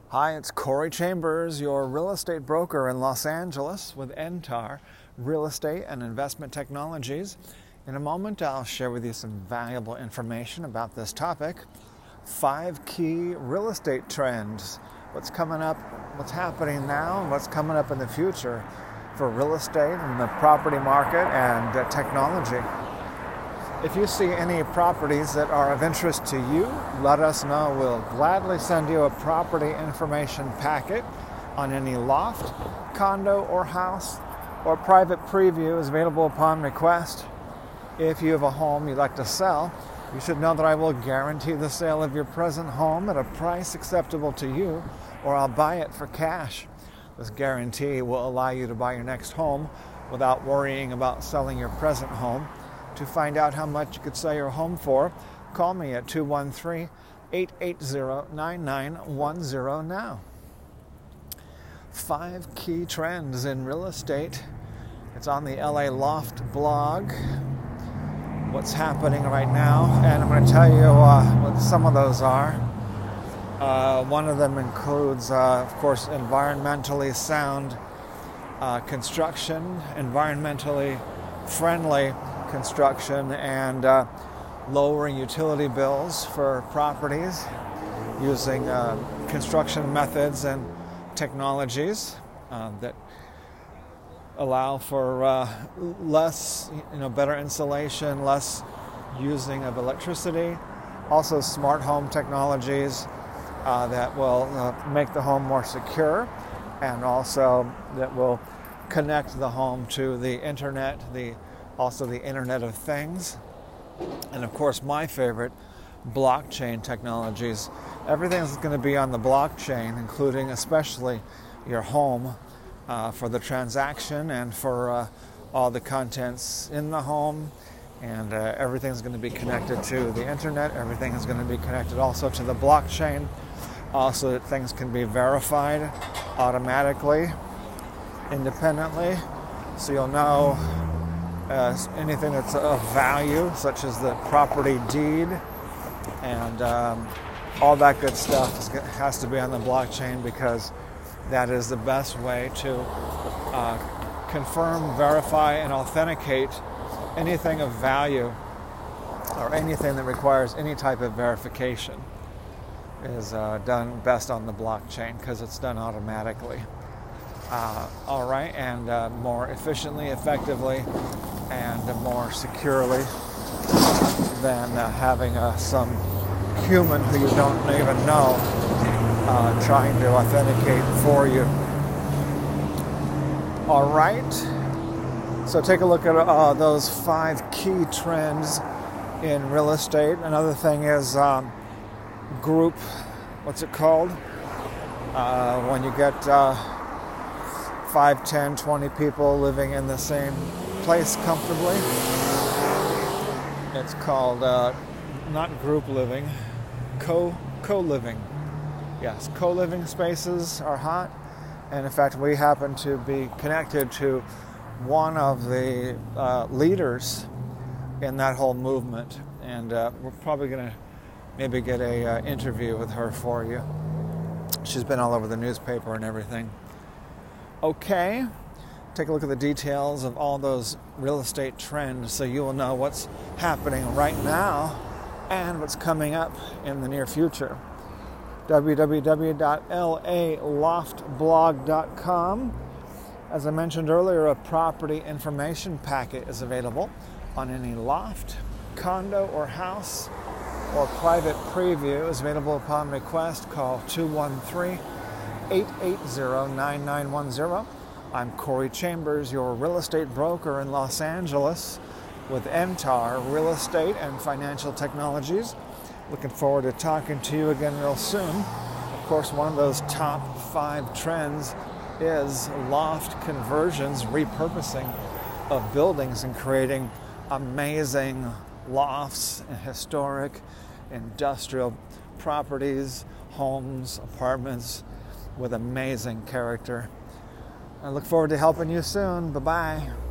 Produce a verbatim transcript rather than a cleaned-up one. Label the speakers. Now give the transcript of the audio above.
Speaker 1: Hi, it's Corey Chambers, your real estate broker in Los Angeles with N T A R Real Estate and Investment Technologies. In a moment, I'll share with you some valuable information about this topic. Five key real estate trends. What's coming up, what's happening now, and what's coming up in the future for real estate and the property market and uh, technology. If you see any properties that are of interest to you, let us know. We'll gladly send you a property information packet on any loft, condo, or house, or private preview is available upon request. If you have a home you'd like to sell, you should know that I will guarantee the sale of your present home at a price acceptable to you, or I'll buy it for cash. This guarantee will allow you to buy your next home without worrying about selling your present home. To find out how much you could sell your home for, call me at two one three, eight eight zero, nine nine one zero now. Five key trends in real estate. It's on the L A Loft blog. What's happening right now, and I'm going to tell you uh, what some of those are. Uh, one of them includes, uh, of course, environmentally sound uh, construction, environmentally friendly construction, and uh, lowering utility bills for properties using uh, construction methods and technologies uh, that allow for uh, less, you know, better insulation, less using of electricity. Also, smart home technologies uh, that will uh, make the home more secure, and also that will connect the home to the internet, the also the Internet of Things, and of course my favorite, blockchain technologies. Everything's going to be on the blockchain, including especially your home uh, for the transaction and for uh, all the contents in the home, and uh, everything's going to be connected to the internet. Everything is going to be connected also to the blockchain, also that things can be verified automatically, independently, so you'll know Uh, anything that's of value, such as the property deed, and um, all that good stuff is, has to be on the blockchain, because that is the best way to uh, confirm, verify, and authenticate anything of value, or anything that requires any type of verification is uh, done best on the blockchain, because it's done automatically. Uh, all right, and uh, more efficiently, effectively, and uh, more securely than uh, having uh, some human who you don't even know uh, trying to authenticate for you. All right, so take a look at uh, those five key trends in real estate. Another thing is um, group, what's it called? Uh, when you get uh, five, ten, twenty people living in the same place comfortably. It's called uh, not group living, co co-living. Yes, co-living spaces are hot, and in fact, we happen to be connected to one of the uh, leaders in that whole movement, and uh, we're probably going to maybe get a uh, interview with her for you. She's been all over the newspaper and everything. Okay, take a look at the details of all those real estate trends so you will know what's happening right now and what's coming up in the near future. w w w dot l a loft blog dot com. As I mentioned earlier, a property information packet is available on any loft, condo, or house, or private preview is available upon request. Call two one three, eight eight zero, nine nine one zero. I'm Corey Chambers, your real estate broker in Los Angeles with N T A R Real Estate and Financial Technologies. Looking forward to talking to you again real soon. Of course, one of those top five trends is loft conversions, repurposing of buildings and creating amazing lofts and historic industrial properties, homes, apartments with amazing character. I look forward to helping you soon. Bye-bye.